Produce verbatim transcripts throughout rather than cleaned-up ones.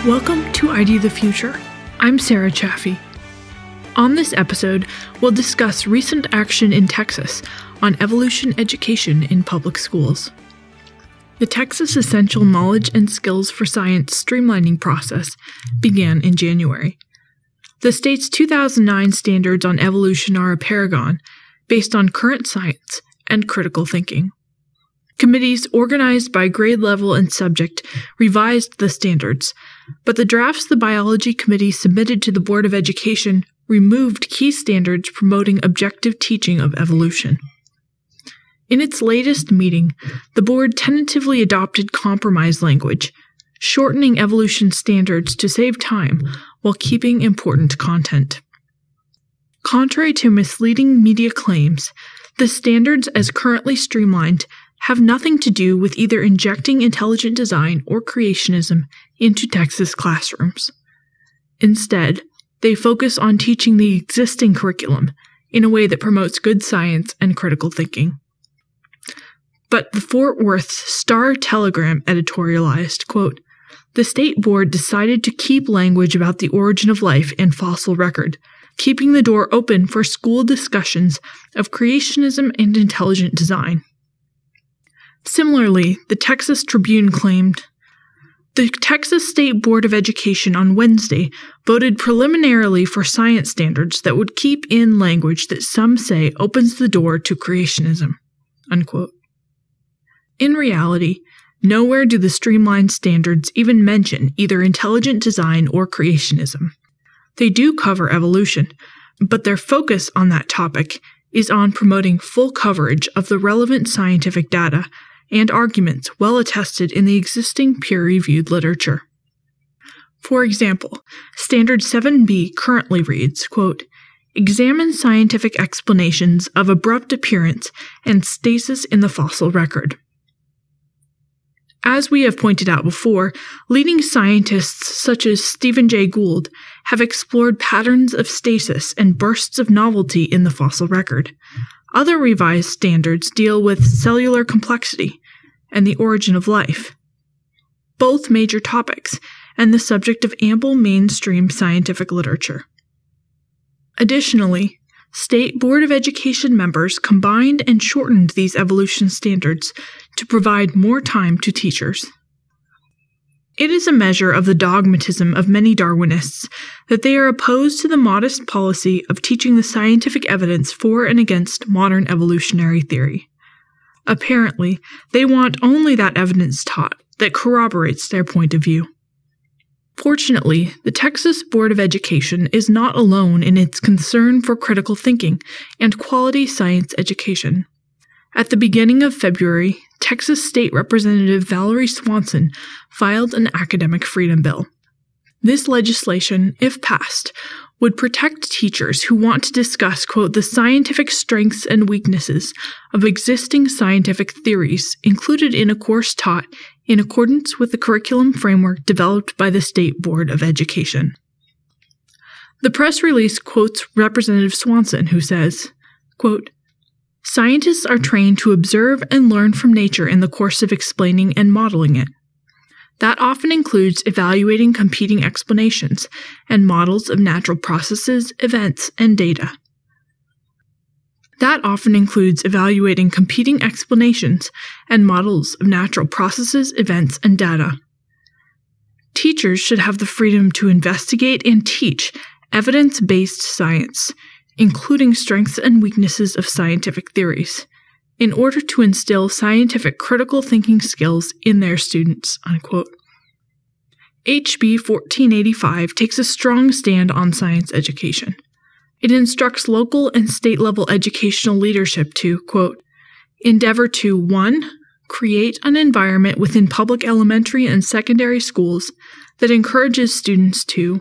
Welcome to I D the Future. I'm Sarah Chaffee. On this episode, we'll discuss recent action in Texas on evolution education in public schools. The Texas Essential Knowledge and Skills for Science streamlining process began in January. The state's two thousand nine standards on evolution are a paragon based on current science and critical thinking. Committees organized by grade level and subject revised the standards, but the drafts the biology committee submitted to the Board of Education removed key standards promoting objective teaching of evolution. In its latest meeting, the board tentatively adopted compromise language, shortening evolution standards to save time while keeping important content. Contrary to misleading media claims, the standards as currently streamlined have nothing to do with either injecting intelligent design or creationism into Texas classrooms. Instead, they focus on teaching the existing curriculum in a way that promotes good science and critical thinking. But the Fort Worth Star-Telegram editorialized, quote, "The state board decided to keep language about the origin of life and fossil record, keeping the door open for school discussions of creationism and intelligent design." Similarly, the Texas Tribune claimed, "The Texas State Board of Education on Wednesday voted preliminarily for science standards that would keep in language that some say opens the door to creationism." Unquote. In reality, nowhere do the streamlined standards even mention either intelligent design or creationism. They do cover evolution, but their focus on that topic is on promoting full coverage of the relevant scientific data and arguments well attested in the existing peer-reviewed literature. For example, Standard seven B currently reads, quote, "Examine scientific explanations of abrupt appearance and stasis in the fossil record." As we have pointed out before, leading scientists such as Stephen Jay Gould have explored patterns of stasis and bursts of novelty in the fossil record. Other revised standards deal with cellular complexity and the origin of life, both major topics and the subject of ample mainstream scientific literature. Additionally, State Board of Education members combined and shortened these evolution standards to provide more time to teachers. It is a measure of the dogmatism of many Darwinists that they are opposed to the modest policy of teaching the scientific evidence for and against modern evolutionary theory. Apparently, they want only that evidence taught that corroborates their point of view. Fortunately, the Texas Board of Education is not alone in its concern for critical thinking and quality science education. At the beginning of February, Texas State Representative Valerie Swanson filed an academic freedom bill. This legislation, if passed, would protect teachers who want to discuss, quote, "the scientific strengths and weaknesses of existing scientific theories included in a course taught in accordance with the curriculum framework developed by the State Board of Education." The press release quotes Representative Swanson, who says, quote, "Scientists are trained to observe and learn from nature in the course of explaining and modeling it. That often includes evaluating competing explanations and models of natural processes, events, and data. That often includes evaluating competing explanations and models of natural processes, events, and data. Teachers should have the freedom to investigate and teach evidence-based science, including strengths and weaknesses of scientific theories, in order to instill scientific critical thinking skills in their students." Unquote. H B fourteen eighty-five takes a strong stand on science education. It instructs local and state-level educational leadership to, quote, "endeavor to, one, create an environment within public elementary and secondary schools that encourages students to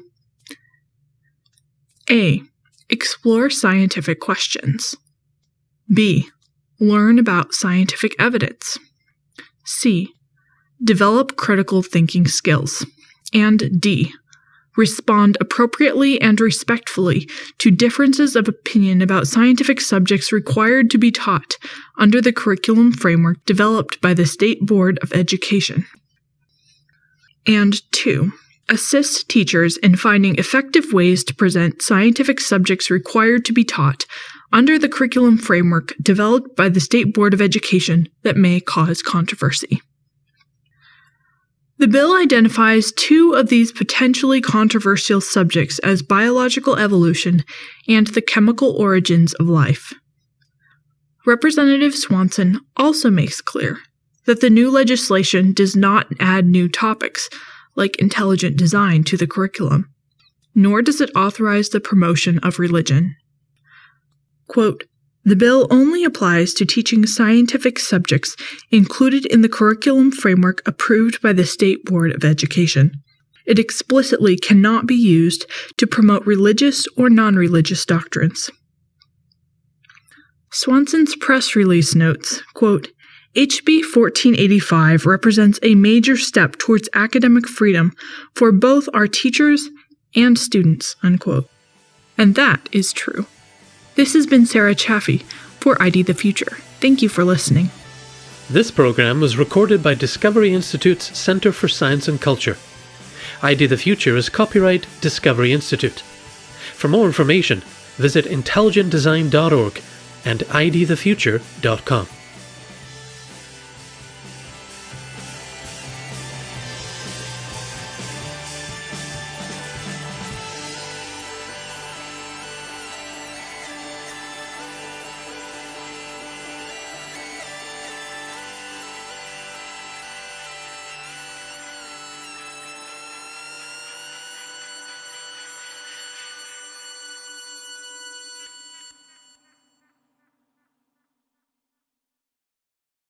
A. Explore scientific questions. B. Learn about scientific evidence. C. Develop critical thinking skills. And D. Respond appropriately and respectfully to differences of opinion about scientific subjects required to be taught under the curriculum framework developed by the State Board of Education. And two, assist teachers in finding effective ways to present scientific subjects required to be taught under the curriculum framework developed by the State Board of Education that may cause controversy. The bill identifies two of these potentially controversial subjects as biological evolution and the chemical origins of life. Representative Swanson also makes clear that the new legislation does not add new topics, like intelligent design, to the curriculum, nor does it authorize the promotion of religion. Quote, "The bill only applies to teaching scientific subjects included in the curriculum framework approved by the State Board of Education. It explicitly cannot be used to promote religious or non-religious doctrines." Swanson's press release notes, quote, H B fourteen eighty-five represents a major step towards academic freedom for both our teachers and students, unquote. And that is true. This has been Sarah Chaffee for I D the Future. Thank you for listening. This program was recorded by Discovery Institute's Center for Science and Culture. I D the Future is copyright Discovery Institute. For more information, visit intelligent design dot org and I D the future dot com.